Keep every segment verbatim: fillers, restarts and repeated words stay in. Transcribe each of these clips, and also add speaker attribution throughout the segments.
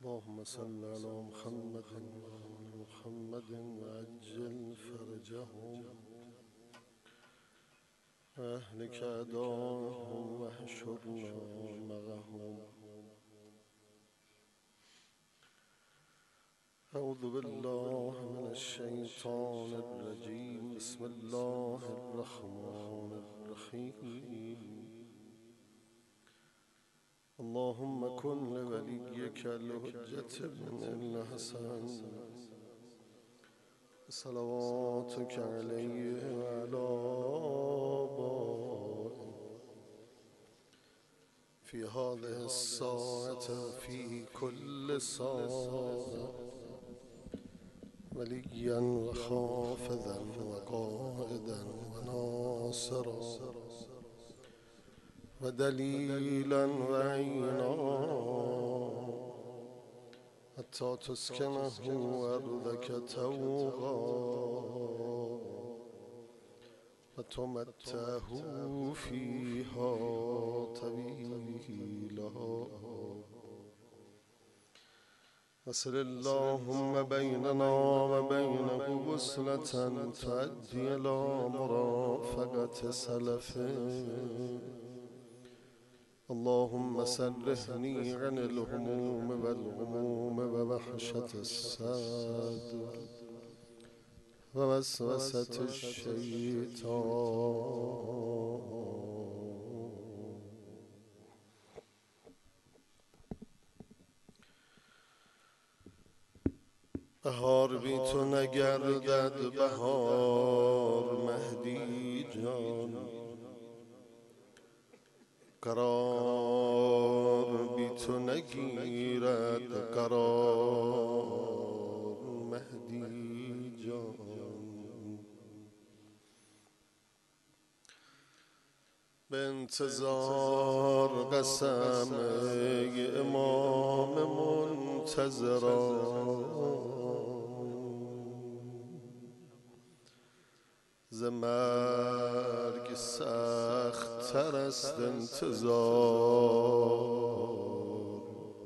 Speaker 1: اللهم صل على محمد وآل محمد وعجل فرجهم وأهلك أعداءهم واحشرنا معهم. أعوذ بالله من الشيطان الرجيم. بسم الله الرحمن الرحيم. اللهم كن لوليك الحجة بن الحسن صلواتك عليه وعلى آبائه في هذه الساعة في كل ساعة وليا وحافظا وقائدا وناصرا ودليلا وعينا حتى تسكنه أرضك توغا وتمتعه فيها طويلا. وصل اللهم بيننا وبينه وصلة تؤدي إلى مرافقة سلفه. اللهم سرحني عن الهموم والغموم ووحشة الصدر ووسوسة الشيطان. بهار بی تو نگردد بهار مهدی جان، قرار بی تو نگیرد قرار مهدی جان. به انتظار قسم ای امام منتظران، ز مرگ سخت تر است انتظار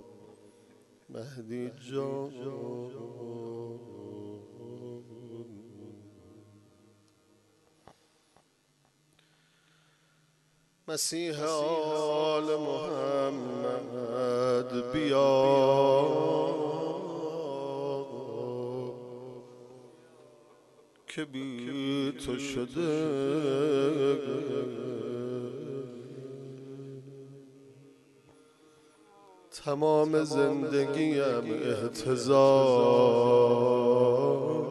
Speaker 1: مهدی جان. مسیح آل محمد بیا که بی تو شده تمام زندگیم احتضار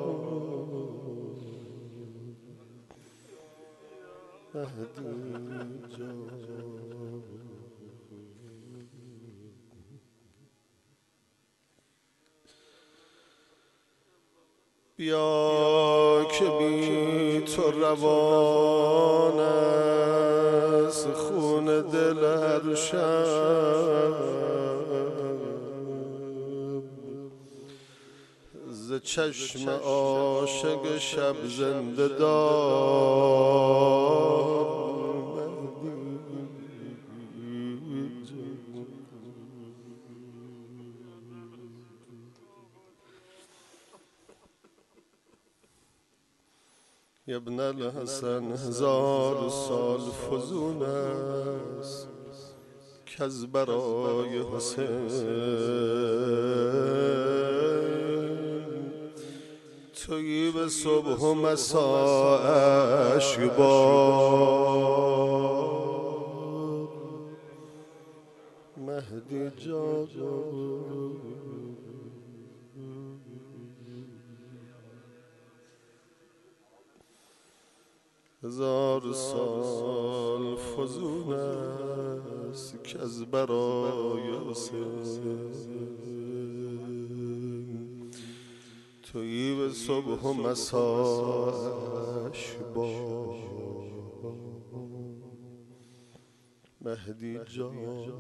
Speaker 1: مهدی جان. بیا که بی تو روان است خون دل هر شب، ز چشم عاشق شب زنده دار ابن الحسن. هزار سال فزون است که از برای حسین تویی به صبح و مساءش بار مهدی جان. هزار سال فزون است که از برای حسین تویی به صبح و مساءش بار مهدی جان.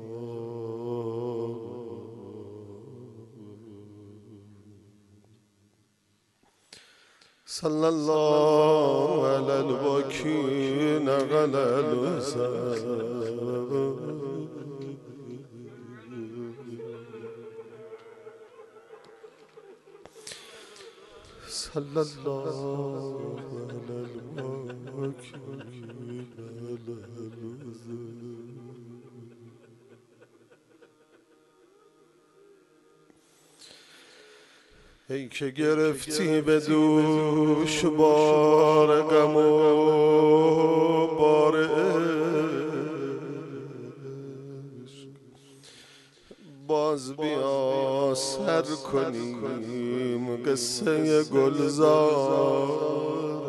Speaker 1: صلی الله علی الوکیل علی الوزر صلى الله على الواكبين على الوزن. ای که گرفتی به دوش بار غم و بار عشق، باز بیا سر کنیم قصه گلزار.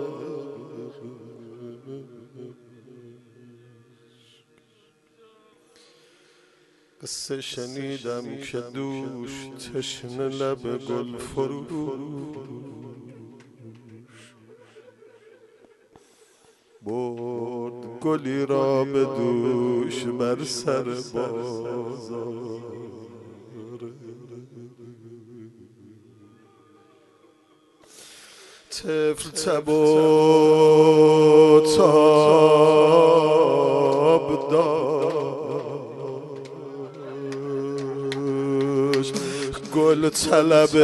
Speaker 1: قصه شنیدم که دوش تشنه لب گل فروش برد گلی را به دوش بر سر بازار. طفل تب و تاب داشت، گل طلب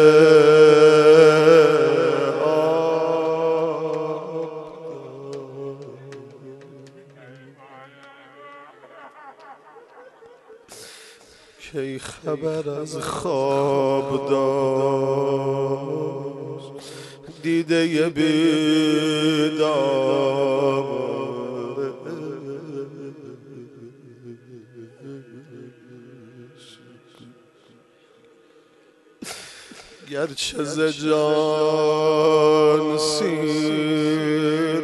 Speaker 1: کی خبر از خواب داشت، دیده بیدار گرچه ز جان سیر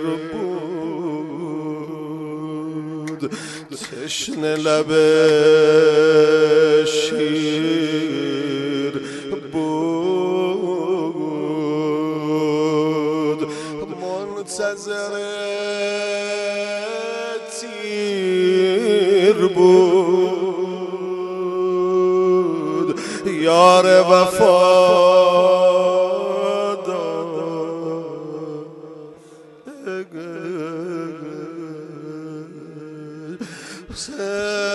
Speaker 1: بود، تشنه لب شیر بود، منتظر تیر بود، یار وفادار حسین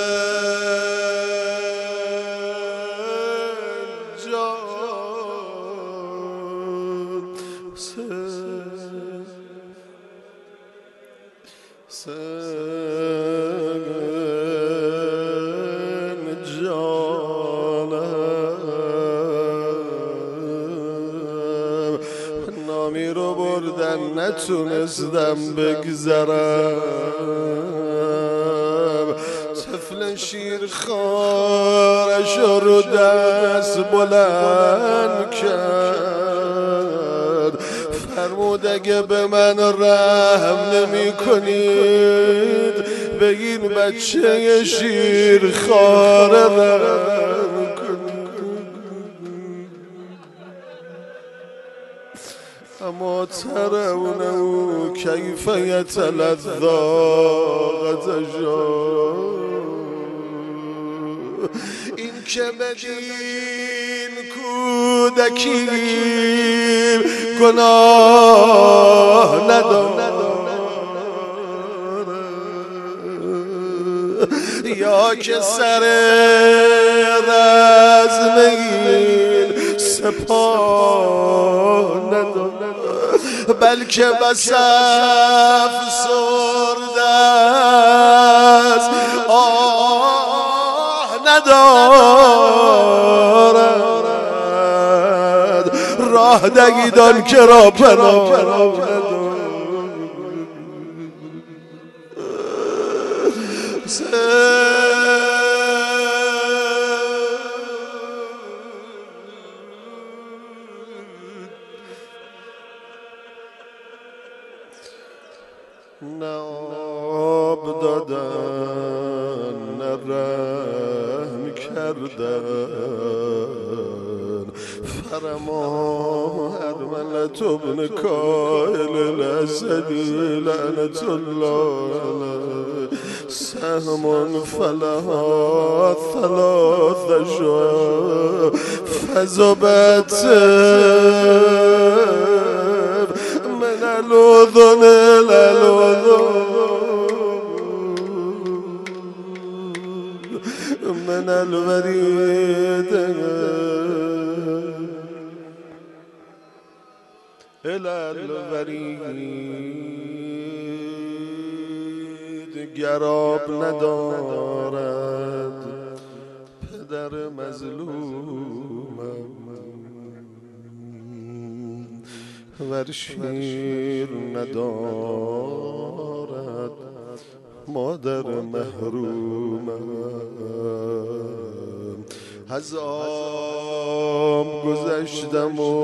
Speaker 1: جان، حسین حسین جانم، نامی رو بردن نتونستم بگذرم، طفل شیر خارش رو دست بلند کرد، فرمود اگه به من رحم نمی کنید به این بچه شیر خار رحم کنید. اما ترونه کیف یتلذا غزجا، این که بدین کودکی گناه نداره یا که سر رزم این سپاه نداره، بلکه بس افسرده است آه ندارد، راه دهید که را پناه ندارد. نه آب دادن نه رحم کردن، فرما ارملة ابن کائل الاسدی لعنة الله علیه، سهم فلها ثلاث شعب فذبت من الأذن إلى الأذن من الوريد. الورید گراب ندارد پدر مظلومم ور شیر ندارد مادر محرومم از آب گذشتم و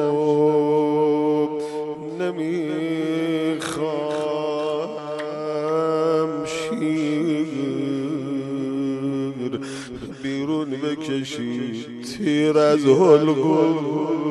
Speaker 1: نمیخوام شیر بیرون بکشید تیر از حلقوم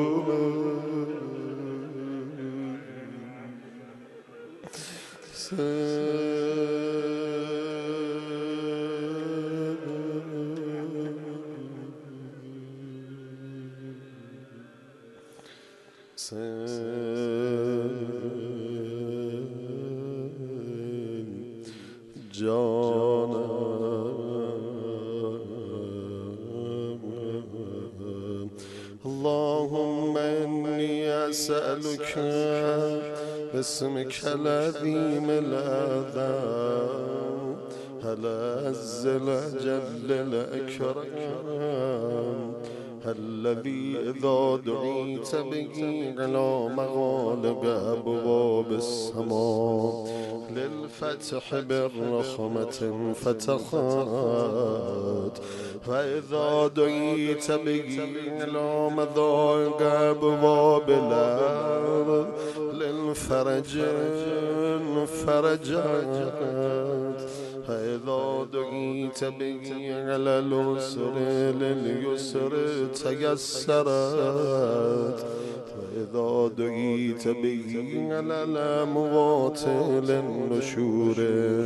Speaker 1: اللهم إني أسألك باسمك العظيم الأعظم العز الأجل الأكرم الذي إذا دعيت به على مغالق أبواب السماء للفتح بالرحمة فتحت فإذا دعيت به على مضايق أبواب الأرض للفرج فرجت فإذا دعيت به على اليسر لليسر تيسرت فإذا دعيت به على الأموات للنشور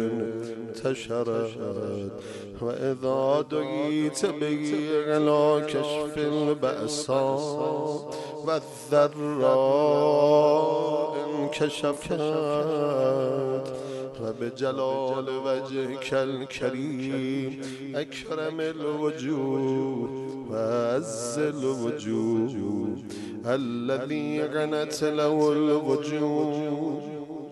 Speaker 1: انتشرت وإذا دعيت به على كشف البأساء والضراء انكشفت وبجلال وجهك الكريم أكرم الوجوه وأعز الوجوه الذي غنت له الوجوه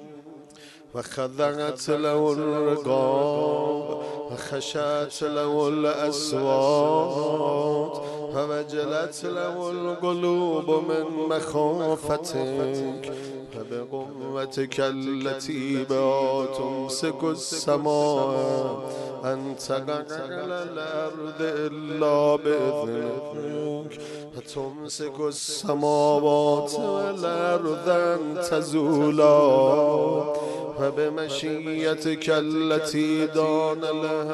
Speaker 1: وخضعت له الرقاب وخشعت له الأصوات فوجلت له القلوب من مخافتك فبقوتك التي بها تمسك السماء أن تقع على الأرض إلا بإذنك فتمسك السماوات والأرض أن تزولا فبمشيتك التي دان لها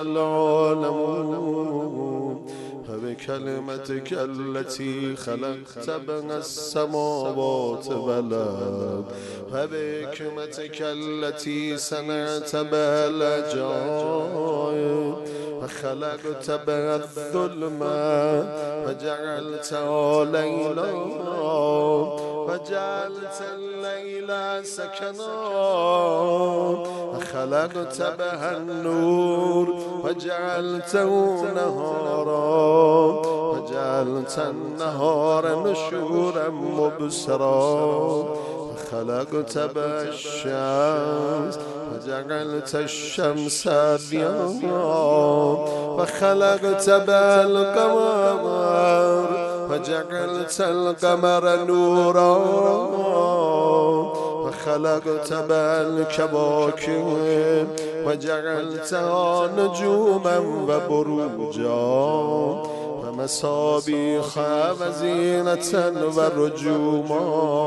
Speaker 1: العالمون فبكلمتك التي خلقت بين السماوات والأرض فبحكمتك التي صنعت بها العجائب فخلقت بها الظلمة فجعلتها ليلا وجعلت الليل سكنا وخلقت بها النور وجعلته نهارا وجعلت النهار نشورا مبصرا وخلقت بها الشمس وجعلت الشمس ضياء وخلقت بها القمر وجعلت القمر نورا وخلقت بها الكواكب وجعلتها نجوما وبروجا ومصابيح وزينة ورجوما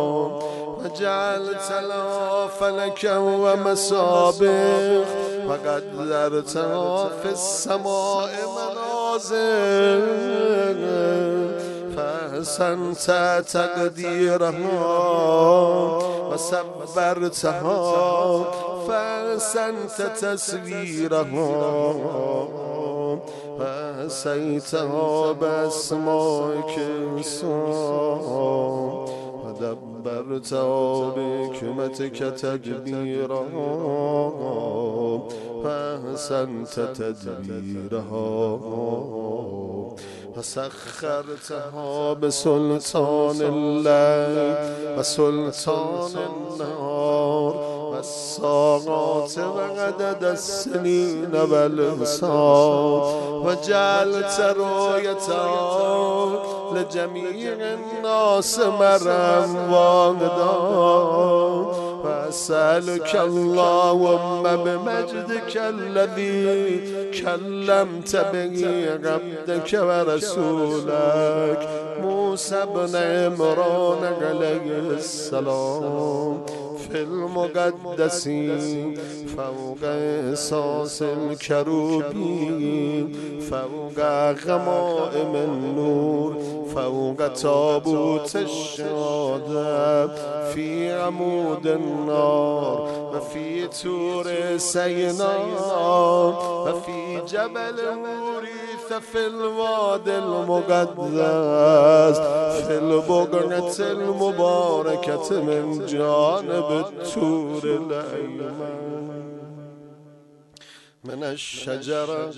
Speaker 1: وجعلت لها فلكا ومصابيح وقدرتها في السماء منازل فأحسنت تقديرها وسبرتها فأحسنت تسويرها فأحصيتها بأسمائك الحسنى ودبرتها بحكمتك تدبيرا فأحسنت تدبيرها وسخرتها بسلطان الليل وسلطان النهار والساعات وعدد السنين والحساب وجعلت رؤيتها لجميع الناس مرا واحدا وأسألك اللهم بمجدك الذي كلمت به عبدك ورسولك موسى بن عمران عليه السلام في المقدس فوق إصاص الكروبين فوق غمائم النور فوق تابوت الشهادة في عمود النار وفي تور سيناء وفي جبل موريث في الوادي المقدس في البقعة المباركة من جانب التور الأيمن من الشجرة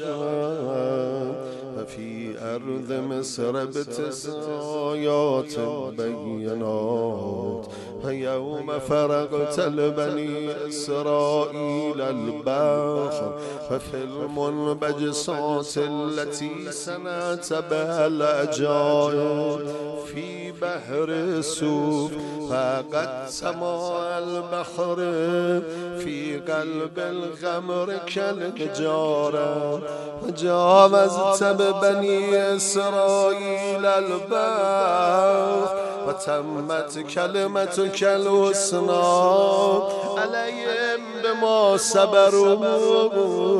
Speaker 1: وفي أرض مصر بتسعيات بينات ويوم فرغت لبني إسرائيل البحر وفي المنبجسات التي صنعت بها العجائب في بحر السوف فقد سماء البحر في قلب الغمر كالحجارة وجاوزت ببني إسرائيل البحر وتمت كلمتك الحسنى عليهم بما صبروا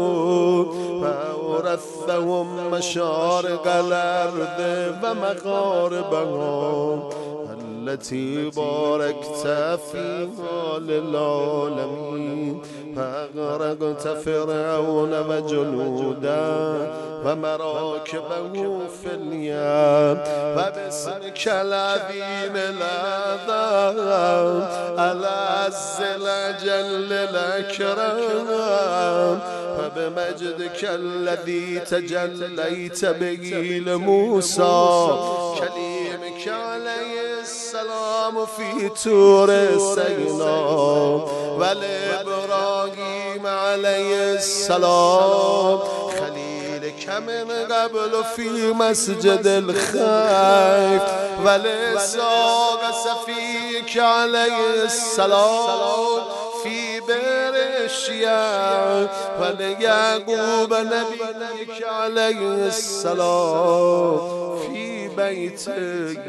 Speaker 1: وأورثتهم مشارق الأرض ومغاربها التي باركت فيها للعالمين فأغرقت فرعون وجنوده ومراكبه في اليم وباسمك العظيم الأعظم العز الأجل الأكرم وبمجدك الذي تجليت به لموسى كليمك عليه السلام في تور سيناء ولإبراهيم عليه السلام خليلك من قبل في مسجد الخيف ولإسحاق صفيك عليه السلام في بئر الشيا وليعقوب نبيك عليه السلام في بيتك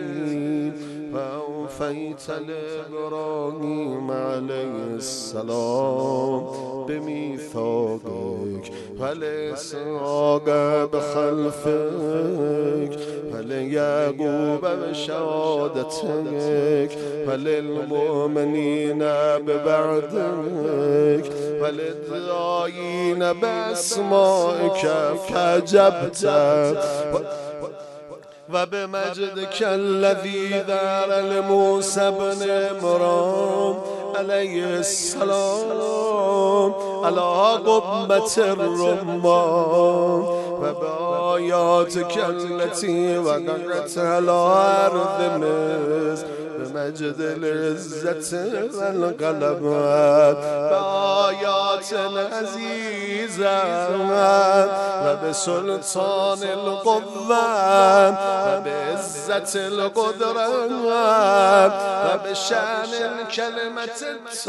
Speaker 1: وأوفيت لإبراهيم عليه السلام بميثاقك ولإسحاق بخلفك وليعقوب بشهادتك وللمؤمنين ببعدك وللداعين بأسمائك فأجبت وبمجدك الذي ذار لموسى بن عمران عليه السلام على قمة الرمان وبآياتك التي وقعت على أرض مصر بمجد العزة والغلبة بآيات عزيزة وبسلطان القوة وبعزة القدرة وبشان الكلمة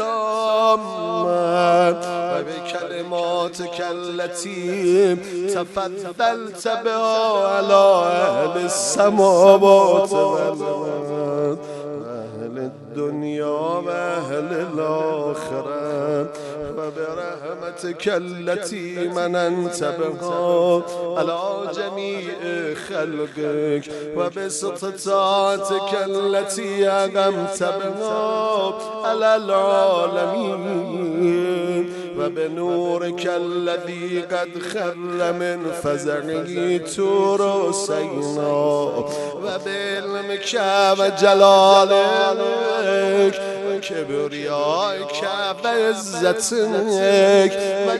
Speaker 1: التامة وبكلماتك التي تفضلت بها على أهل السماوات والأرض أهل الدنيا وأهل الآخرة وبرحمتك التي مننت بها على جميع خلقك وباستطاعتك التي أقمت بها على العالمين وبنورك الذي قد خر من فزعه تور سيناء وبعلمك وجلالك كبريائك وعزتك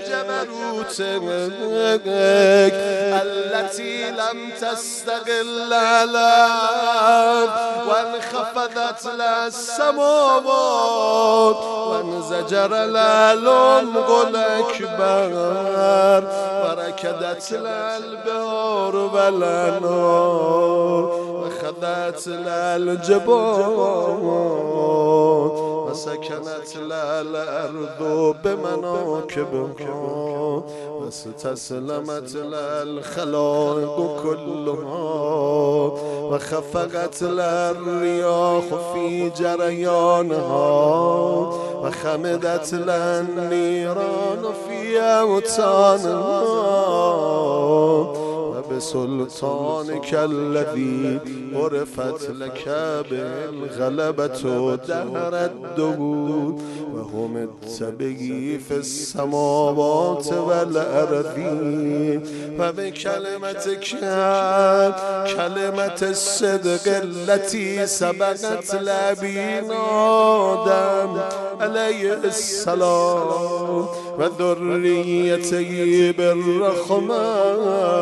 Speaker 1: وجبروتك التي لم تستقل الأرض وانخفضت للسماوات وانزجر العمق الأكبر وركدت البحار والأنهار وخذت الجبال وسكنت الأرض بمناكبها واستسلمت الخلائق كلها وخفقت الرياح في جريانها وخمدت النيران في أوطانها وبسلطانك الذي عرفت لك بالغلبة دهر الدهور وهمت به في السماوات والأرضين وبكلمتك كلمة الصدق التي سبقت لأبينا آدم عليه السلام وذريته بالرحمة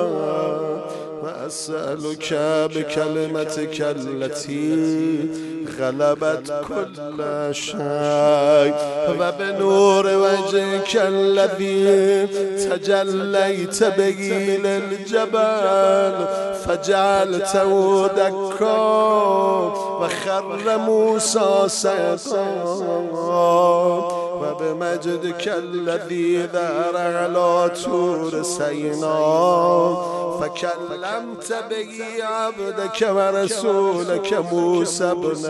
Speaker 1: وأسألك بكلمتك التي غلبت كل شيء وبنور وجهك الذي تجليت به للجبل فجعلته دكا وخر موسى سيقا وبمجدك الذي ذار على طور سيناء فكلمت به عبدك ورسولك موسى بن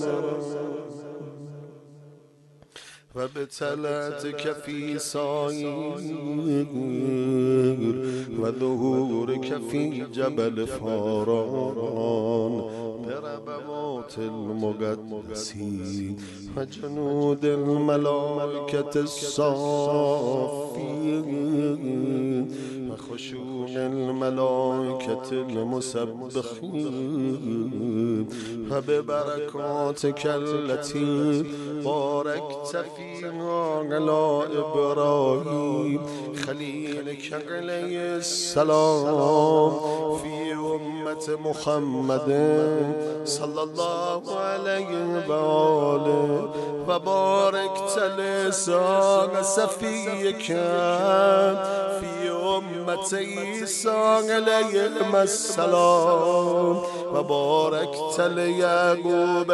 Speaker 1: وابتلعتك في سعير وظهورك في جبل فاران بربوات المقدسين وجنود الملائكة الصافين وخشوع الملائكة المسبحين وببركاتك التي باركت فيها على إبراهيم خليلك عليه السلام في أمة محمد صلى الله عليه وآله وباركت لسان صفيك في أمة عيسى عليهم السلام وباركت ليعقوب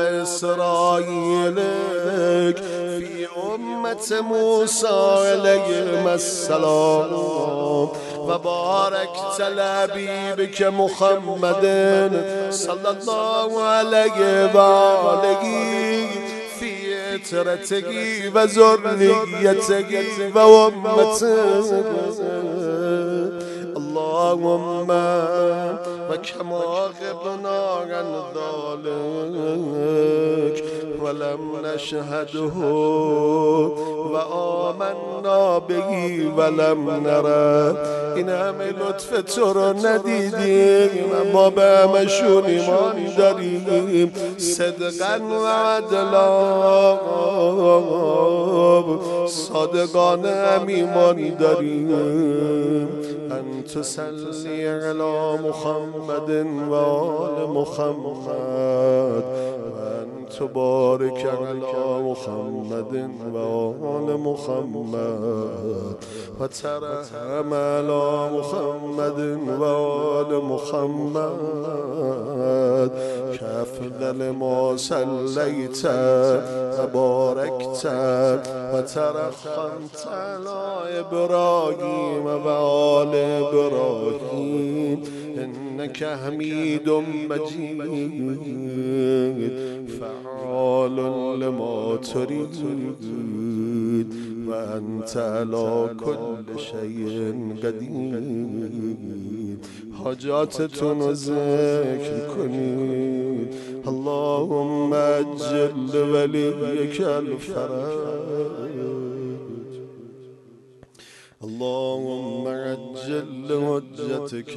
Speaker 1: إسرائيلك في أمة موسى عليهم السلام وباركت لحبيبك محمد صلى الله عليه وآله في عترته وذريته وأمته اللهم وكما غبنا عن ذلك ولم نشهده وآمنا به ولم نرى این همه لطف تو رو ندیدیم ما به همشون ایمان داریم صدقا و عدلا صادقانه هم ایمان داریم انت صلی علی محمد و آل محمد تبارك على محمد وآل محمد وترحم على محمد وآل محمد كأفضل ما صليت وباركت وترحمت على إبراهيم وآل إبراهيم إنك حميد مجيد فعال لما تريد وأنت على كل شيء قدير حاجاتتون رو ذکر کنید اللهم اجل وليك الفرج اللهم عجل لحجتك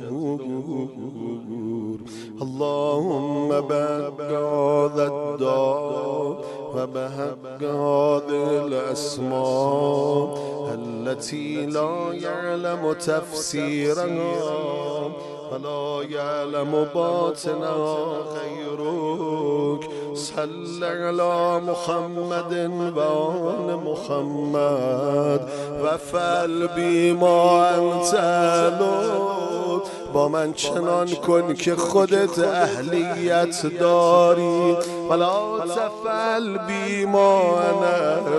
Speaker 1: الظهور اللهم بحق هذا الدار وبحق هذه الأسماء التي لا يعلم تفسيرها ولا يعلم باطنها غيرك صل على محمد وآل محمد وفعل بما أنت أهله با من چنان کن که خودت اهلیت داری ولا تفعل بما انا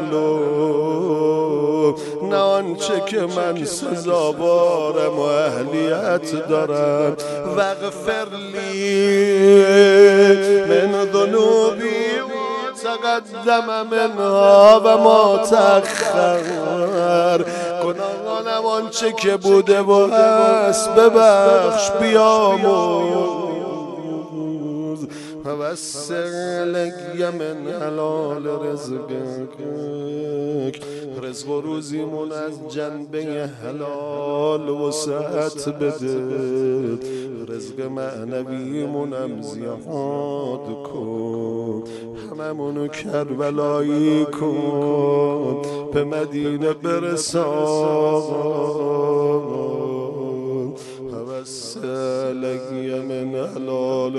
Speaker 1: اهله نه آنچه که من سزاوارم و اهلیت دارم واغفر لی من ذنوبی تقدم منها و ما تأخر گناهانم آنچه که بوده و هست ببخش بیامرز و وسع لی من حلال رزقک رزق و روزیمون از جنبه حلال وسعت بده رزق معنویمونم زیاد کن هممونو کربلایی کن به مدینه برسان ووسع لی من حلال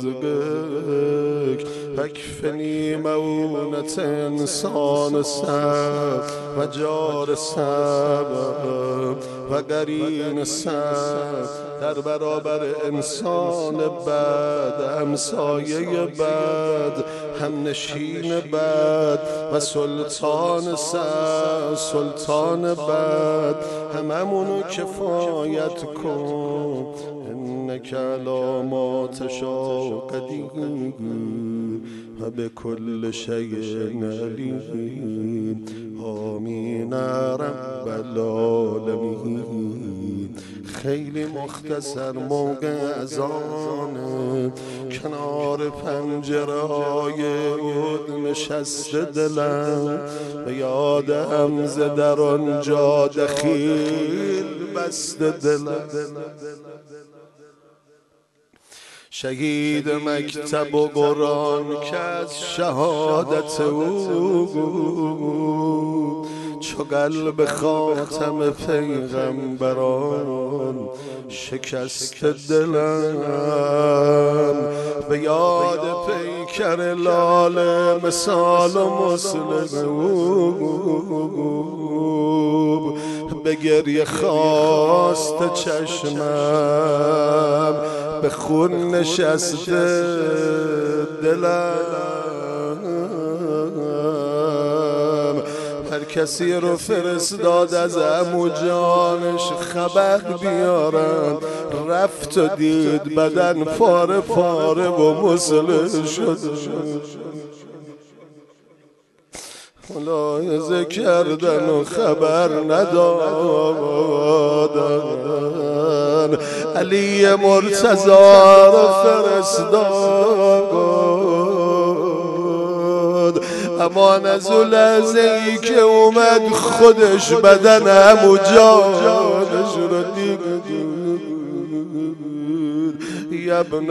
Speaker 1: رزقک اکفنی مونت انسان سب و جار سب و قرین سب در برابر انسان بد همسایه بد همنشین بد و سلطان سب سلطان بد هممونو کفایت کن انک علی ما تشاء قدیر و به کل شیء علیم آمین رب العالمین. خیلی مختصر موقع اذانه کنار پنجره های اود نشسته دلم به یاد حمزه در آنجا دخیل بسته دلم شهید مکتب و قرآن که از شهادت او چو قلب خاتم پیغمبران شکست دلم به یاد پیکر لاله مثال و مسلم به گریه خواست چشمم به خون نشسته دلم هر کسی رو فرستاد از عمو جانش خبر بیارن رفت و دید بدن پاره پاره و مسله شد ملاحظه کردن و خبر ندادن علی مرتضی را فرستاد اما از اون لحظه ای که اومد خودش بدن عمو جانش رو دید ابن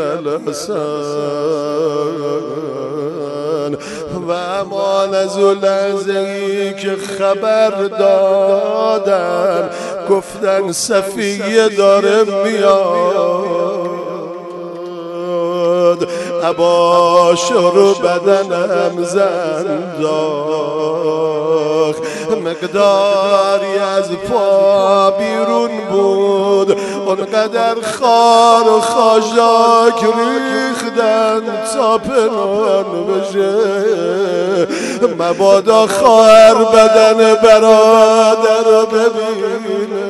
Speaker 1: الحسن و امان از اون لحظه ای که خبر دادن گفتن صفیه داره میاد عباش رو بدنم زنداخت مقداری از پا بیرون بود اونقدر خار و خاشاک ریختن تا پنهان بشه مبادا خواهر بدن برادر رو ببینه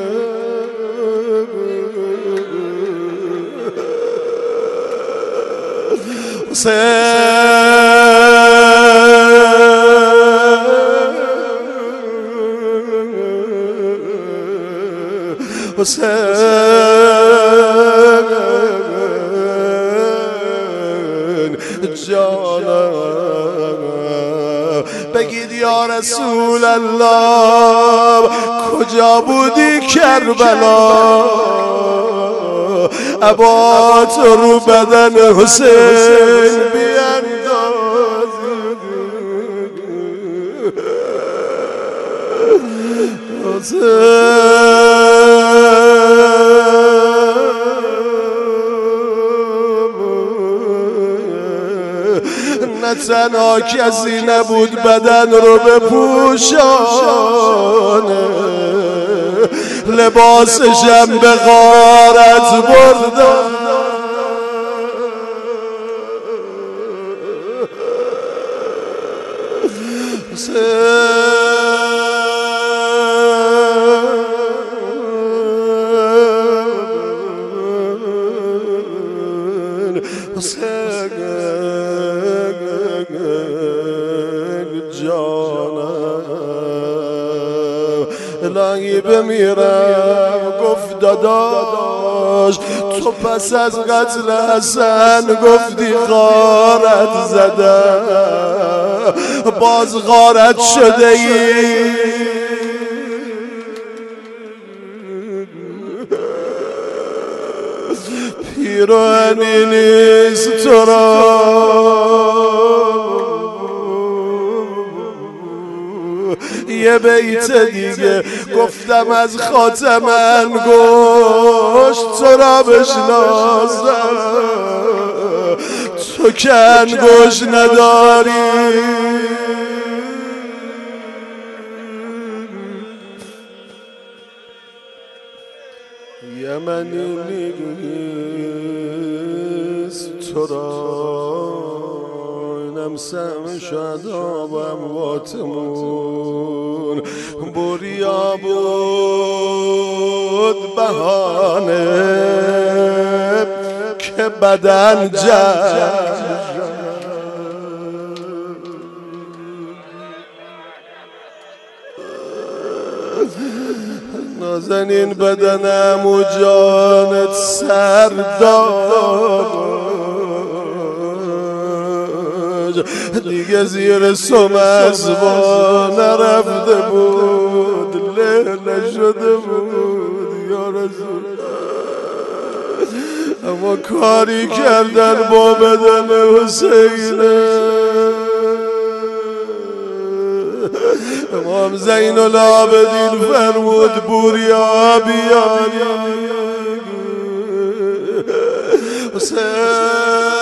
Speaker 1: حسین حسین جانم به بگید یا رسول الله کجا بودی کربلا؟ عبات رو بدن حسین بینداز. نه تنها کسی نبود بدن رو بپوشانه، لباسشم به غارت بردن. حسین جانم الهی بمیرم. گفت داداش تو پس از قتل حسن گفتی غارت زدم، باز غارت شده ای. پیرانی نیست تو را یه بیت دیگه گفتم از خاتم انگشت تو را بشناسم، تو که انگشت نداری. یمنی نیست تو را اینم سهم شهدا و امواتمون. بریا بود بهانه که بدن جمع. نازنین بدنم و جانت سردار دیگه زیر سم اسبا نرفته بود، له نشده بود یا رسول. اما کاری کردن با بدن حسینه. امام زین العابدین فرمود بوریا بیان حسین.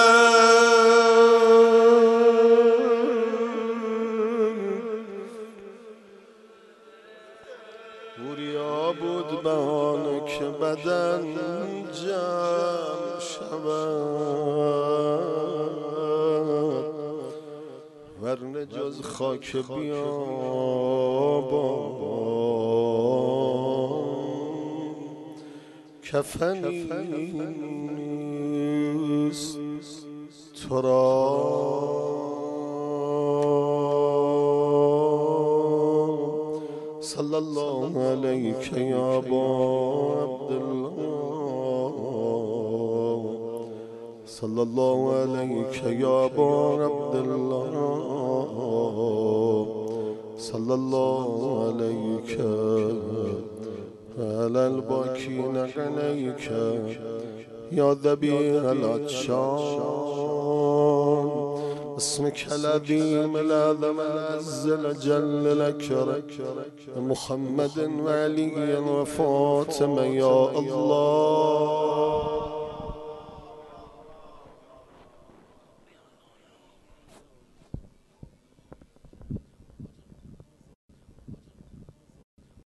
Speaker 1: بوریا بود بهانه که بدن جمع شود، ورنه جز خاک بیابان کفنی نیست تو را. صلی الله علیک یا ابا عبدالله، صلی الله علیک یا ابا عبدالله، صلی الله علیک علی الباکین علیک یا ذبیح العطشان. اسمك العظيم الأعظم العز الجل الأكرم محمد وعلي وفاطمة يا الله.